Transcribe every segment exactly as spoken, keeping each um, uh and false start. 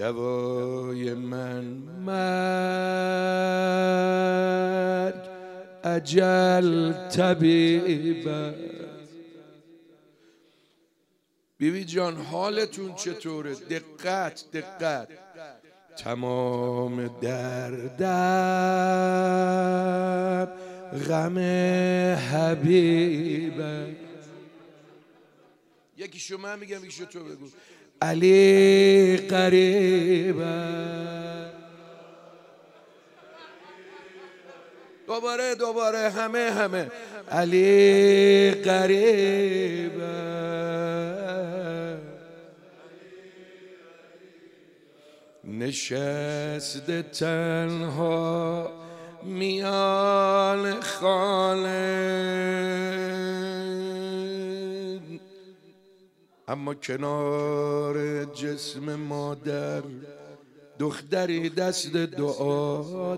دوای من مرگ، اجل طبیب است. بیبی جان حالتون چطوره؟ دقت دقت. تمام دردم غم حبیب است. یکی شما میگم یکی تو بگو. علی قریب است. دوباره دوباره همه همه. علی قریب است. نشسته تنها میان خانه، اما کنار جسم مادر دختری دست دعا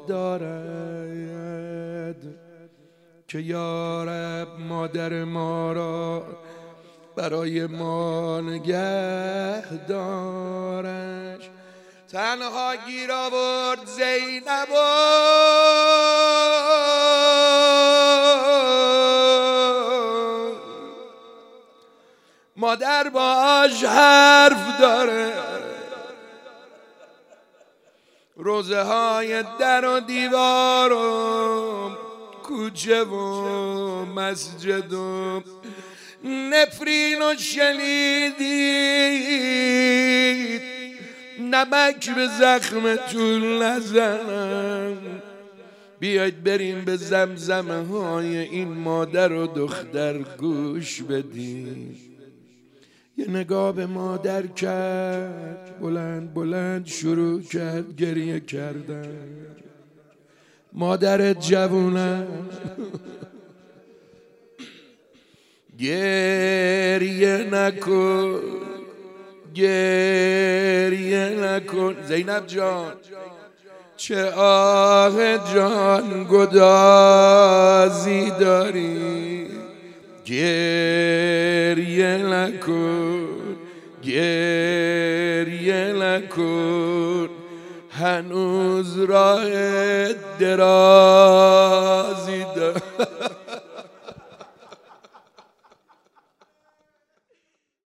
دارد که یا رب مادر ما را برای ما نگه دارش. تنها گیر آورد زینب مادر باش حرف داره. روزه های در و دیوار و کوچه و مسجد و نفرین و شنیدید، نمک به زخمتون نزنم. بیاید بریم به زمزمه های این مادر و دختر گوش بدیم. یه نگاه به مادر کرد، بلند بلند شروع کرد گریه کردن. مادر جوونم گریه نکن، گریه نکن زینب جان، چه آه جان گدازی داری. گریه نکن، گریه نکن، هنوز راه دراز